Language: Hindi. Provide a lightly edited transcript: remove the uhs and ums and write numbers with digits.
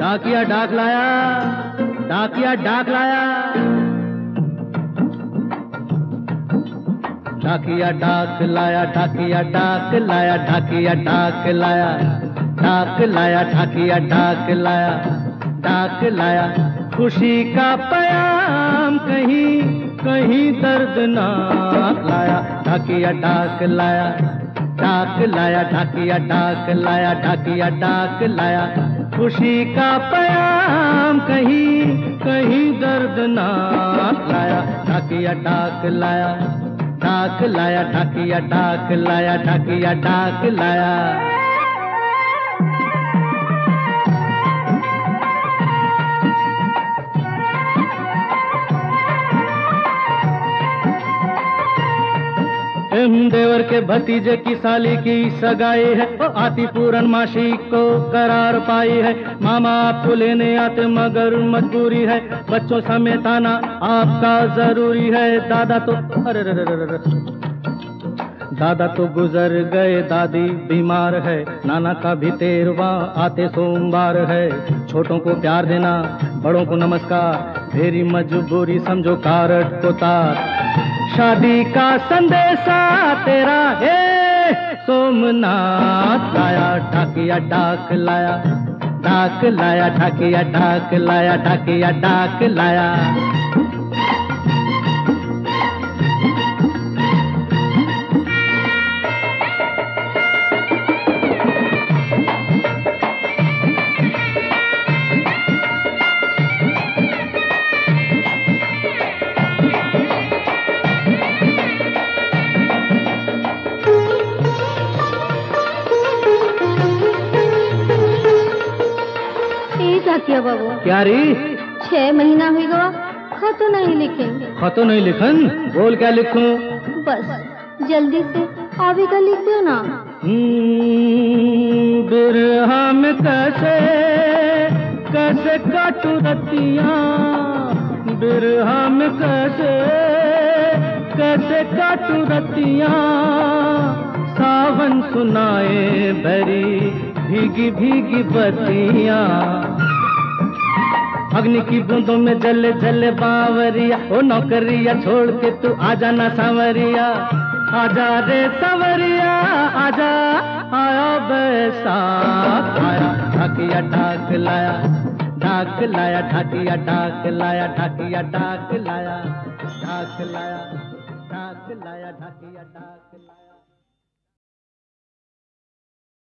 डाकिया डाक लाया, डाकिया डाक लाया। डाकिया डाक लाया, डाकिया डाक लाया, डाकिया डाक लाया, डाक लाया, डाकिया डाक लाया, डाक लाया। खुशी का पयाम कहीं कहीं दर्दनाक लाया। डाकिया डाक लाया, डाक लाया, डाकिया डाक लाया, डाकिया डाक लाया। खुशी का पयाम कहीं कहीं दर्दनाक लाया। डाकिया डाक लाया, डाक लाया, डाकिया डाक लाया, डाकिया डाक लाया। देवर के भतीजे की साली की सगाई है, वो आती पूर्णमासी को करार पाई है। मामा आपको लेने आते मगर मजबूरी है, बच्चों समेत आना आपका जरूरी है। दादा तो दादा तो गुजर गए, दादी बीमार है, नाना का भी 13वां आते सोमवार है। छोटों को प्यार देना, बड़ों को नमस्कार, मेरी मजबूरी समझो कारट को तार। शादी का संदेशा तेरा है सोमनाथ लाया। डाकिया डाक लाया, डाक लाया, डाकिया डाक लाया, डाकिया डाक लाया। क्या बाबू क्या री? 6 महीना हुई गवा, खत नहीं लिखेंगे। खतो नहीं लिखन? बोल क्या लिखूं? बस जल्दी से आवे का लिख दो ना। बिरहा में कैसे कैसे काटू रतियां, बिरहा में कैसे कैसे काटू रतियां। सावन सुनाए भरी भीगी भीगी बत्तियां, अग्नि की बूंदों में जले जले बावरिया। ओ नौकरिया छोड़ के तू आजा ना सांवरिया, आजा रे सांवरिया आजा। आया बैसाख आया, डाकिया डाक लाया, डाक लाया, डाकिया डाक लाया, डाकिया डाक लाया, डाक लाया, डाक लाया, डाकिया डाक लाया।